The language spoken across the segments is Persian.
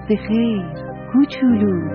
به خیر کوچولو.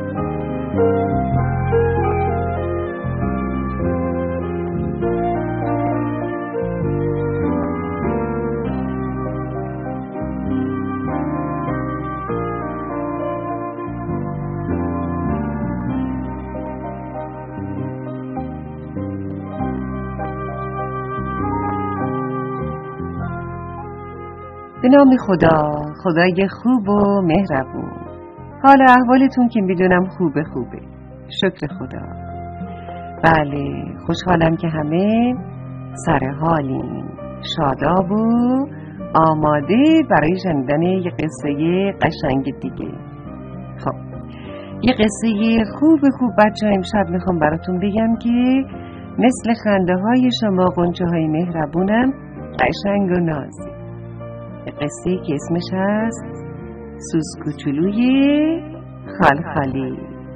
به نام خدا، خدای خوب و مهربون. حال احوالتون که میدونم خوبه. شکر خدا. بله، خوشحالم که همه سر حالین، شاداب و آماده برای شنیدن یه قصه قشنگ دیگه. خب، یه قصه خوب بچه ها امشب میخوام براتون بگم که مثل خنده های شما غنچه های مهربونم قشنگ و نازی. قصه که اسمش هست سوس کوچولوی خالخالی.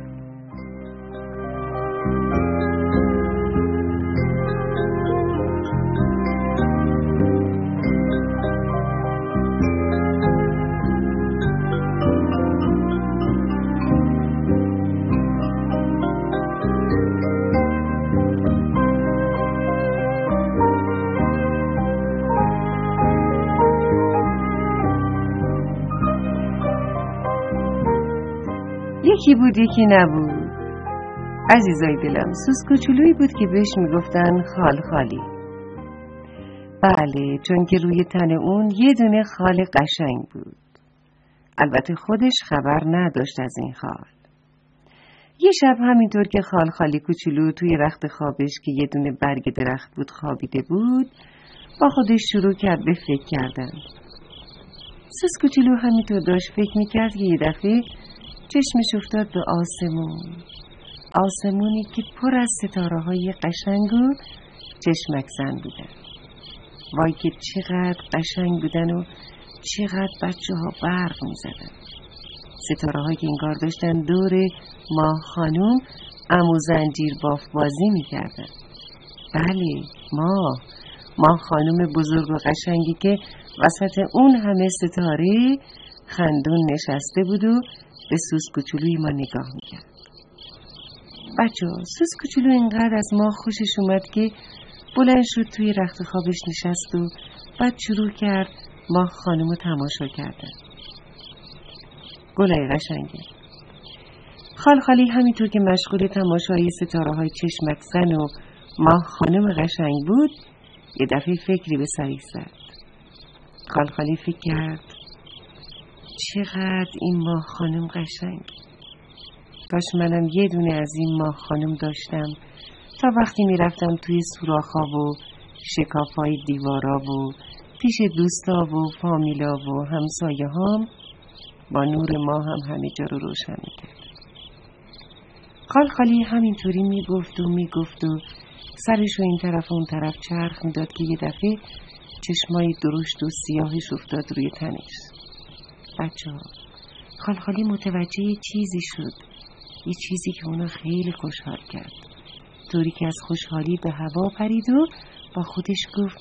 یکی بود یکی نبود. عزیزای دلم، سوس کوچولویی بود که بهش میگفتن خالخالی. بله، چون که روی تن اون یه دونه خال قشنگ بود. البته خودش خبر نداشت از این خال. یه شب همینطور که خالخالی کوچولو توی رخت خوابش که یه دونه برگ درخت بود خوابیده بود، با خودش شروع کرد به فکر کردن. سوس کوچولو همینطور داشت فکر میکرد که یه دفعه چشمش افتاد به آسمونی که پر از ستاره‌های قشنگ و چشمک زن بودن. وای که چقدر قشنگ بودن و چقدر بچه‌ها برق می‌زدن. ستاره‌هایی که انگار داشتن دور ماه خانوم عمو زنجیر باف بازی می‌کردن. بله، ماه خانوم بزرگ و قشنگی که وسط اون همه ستاره خندون نشسته بود و به سوس کوچولوی ما نگاه میکرد. بچه‌ها، سوس کوچولو اینقدر از ما خوشش اومد که بلند شد توی رخت خوابش نشست و بعد شروع کرد ماه خانومو تماشا کردن. گلای قشنگه. خالخالی همینطور که مشغول تماشای ستاره‌های چشمک زن و ماه خانوم قشنگ بود، یه دفعه فکری به سرش زد. خالخالی فکر کرد چقدر این ماه خانم قشنگ. کاش منم یه دونه از این ماه خانم داشتم تا وقتی میرفتم توی سوراخ‌ها و شکاف‌های دیوارا و پیش دوستا و فامیلا و همسایه هام با نور ماه هم همه جا رو روشن می‌کرد. خالخالی همینطوری میگفت و سرش رو این طرف و اون طرف چرخ میداد که یه دفعه چشمای درشت و سیاهش افتاد روی تنش. بچه‌ها، خالخالی متوجه یه چیزی شد، یه چیزی که اونو خیلی خوشحال کرد، طوری که از خوشحالی به هوا پرید و با خودش گفت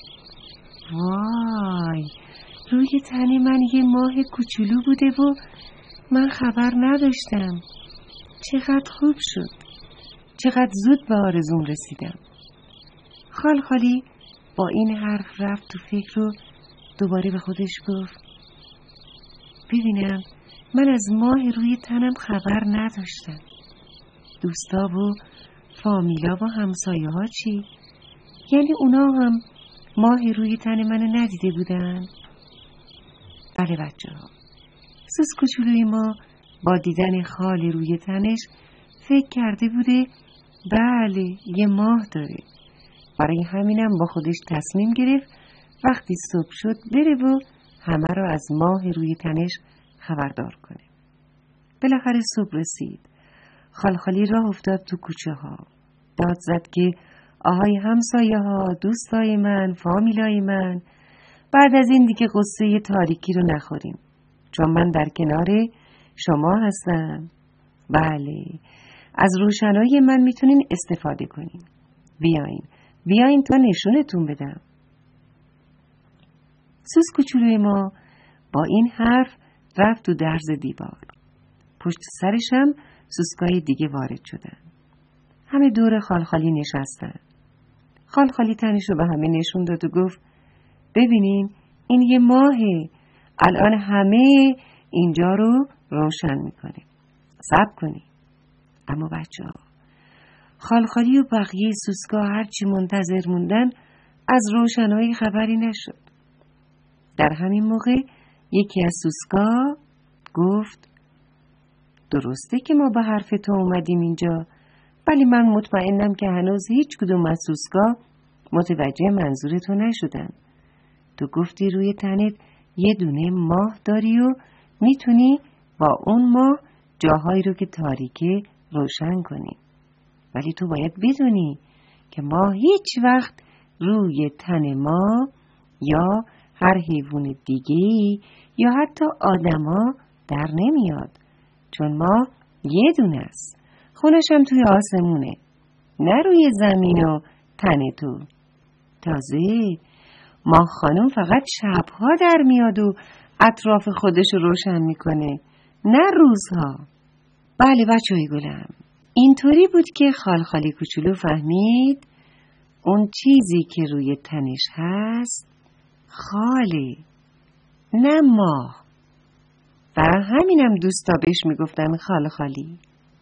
وای، روی تن من یه ماه کوچولو بوده و من خبر نداشتم. چقدر خوب شد، چقدر زود به آرزوم رسیدم. خالخالی با این حرف رفت تو فکر و دوباره به خودش گفت ببینم، من از ماه روی تنم خبر نداشتم. دوستا و فامیلا و همسایه ها چی؟ یعنی اونا هم ماه روی تن منو ندیده بودن؟ بله بچه ها، سوس کوچولوی ما با دیدن خال روی تنش فکر کرده بوده بله یه ماه داره. برای همینم با خودش تصمیم گرفت وقتی صبح شد بره و همه رو از ماه روی تنش خبردار کنه. بالاخره صبح رسید. خالخالی راه افتاد تو کوچه ها. داد زد که آهای همسایه ها، دوستای من، فامیلای من، بعد از این دیگه قصه تاریکی رو نخوریم، چون من در کنار شما هستم. بله، از روشنایی من میتونین استفاده کنین. بیاین تا نشونتون بدم. سوس کوچولوی ما با این حرف رفت تو درز دیوار. پشت سرشم سوسکای دیگه وارد شدن. همه دور خالخالی نشستن. خالخالی تنش رو به همه نشون داد و گفت ببینین این یه ماهه. الان همه اینجا رو روشن میکنه. صبر کنی. اما بچه ها خالخالی و بقیه سوسکا هرچی منتظر موندن از روشنایی خبری نشد. در همین موقع یکی از سوسکا گفت درسته که ما به حرف تو اومدیم اینجا، ولی من مطمئنم که هنوز هیچ کدوم از سوسکا متوجه منظور تو نشدن. تو گفتی روی تنت یه دونه ماه داری و میتونی با اون ماه جاهایی رو که تاریکه روشن کنی. ولی تو باید بدونی که ماه هیچ وقت روی تن ما یا هر حیوان دیگه‌ای یا حتی آدما در نمیاد، چون ماه یه دونه است. خونش هم توی آسمونه، نه روی زمین و تن تو. تازه ماه خانم فقط شبها در میاد و اطراف خودش رو روشن میکنه، نه روزها. بله بچه‌های گلم، اینطوری بود که خالخالی کوچولو فهمید اون چیزی که روی تنش هست خاله، نه ماه. برای همینم دوستا بهش میگفتن خالخالی.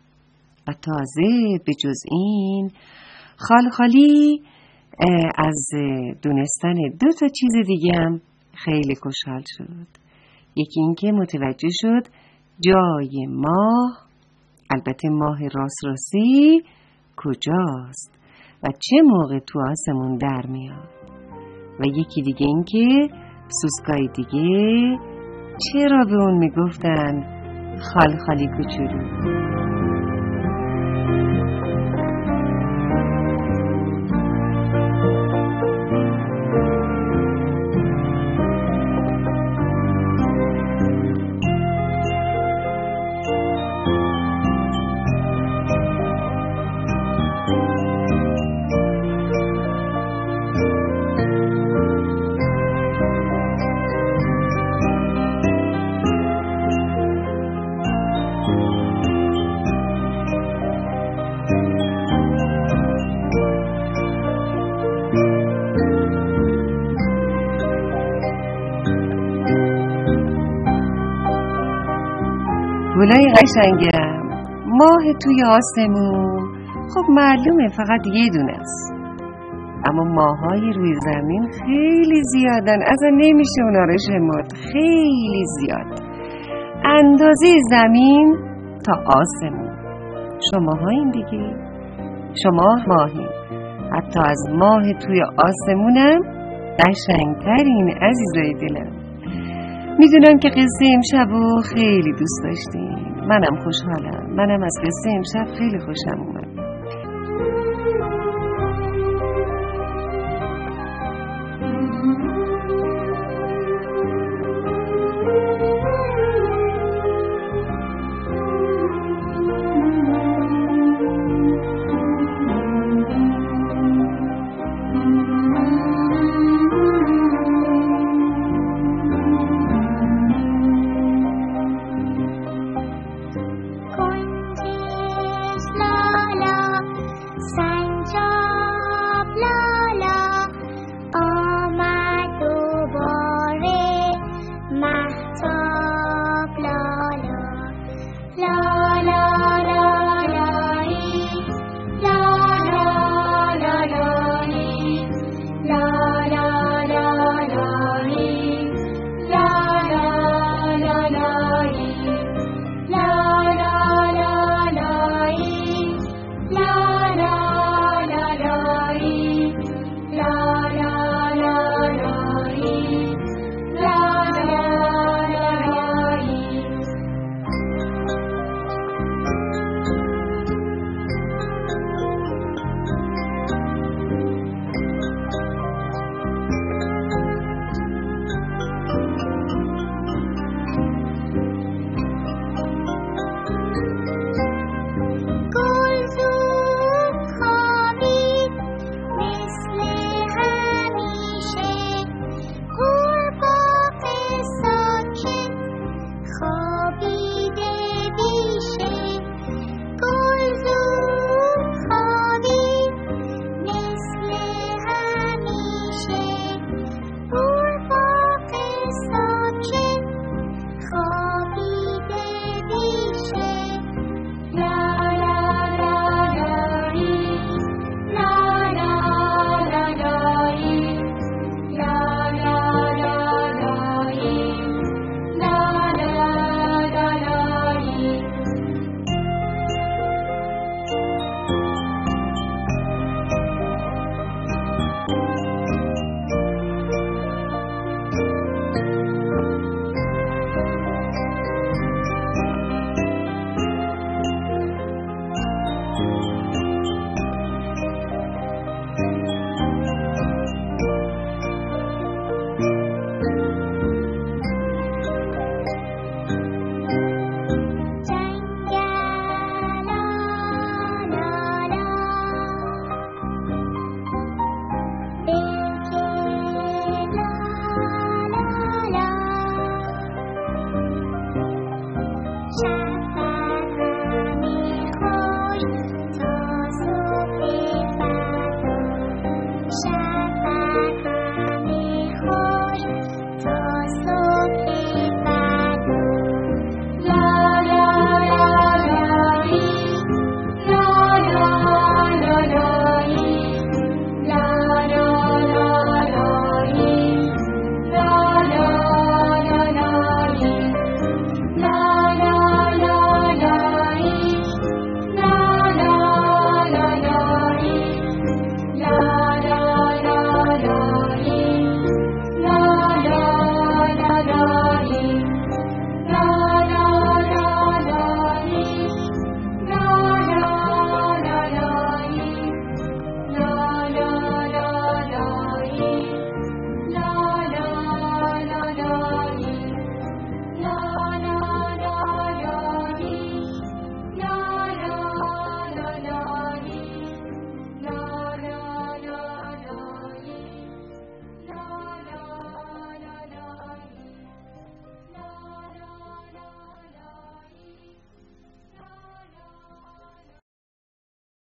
و تازه به جز این خالخالی از دونستن 2 چیز دیگه هم خیلی خوشحال شد. یکی این که متوجه شد جای ماه، البته ماه راستی، کجاست و چه موقع تو آسمون در میاد. و یکی دیگه این که سوسکای دیگه چرا به اون میگفتن خالخالی کوچولو. گلای قشنگم، ماه توی آسمون خب معلومه فقط یه دونه است، اما ماهای روی زمین خیلی زیادن، اصلا نمیشه اونا رو شمرد. خیلی زیاد، اندازه زمین تا آسمون. شماهایین دیگه، شما ماهین. حتی از ماه توی آسمونم قشنگترین عزیزای دلم. میدونم که قصه امشبو خیلی دوست داشتین. منم خوشحالم. منم از قصه امشب خیلی خوشم اومد.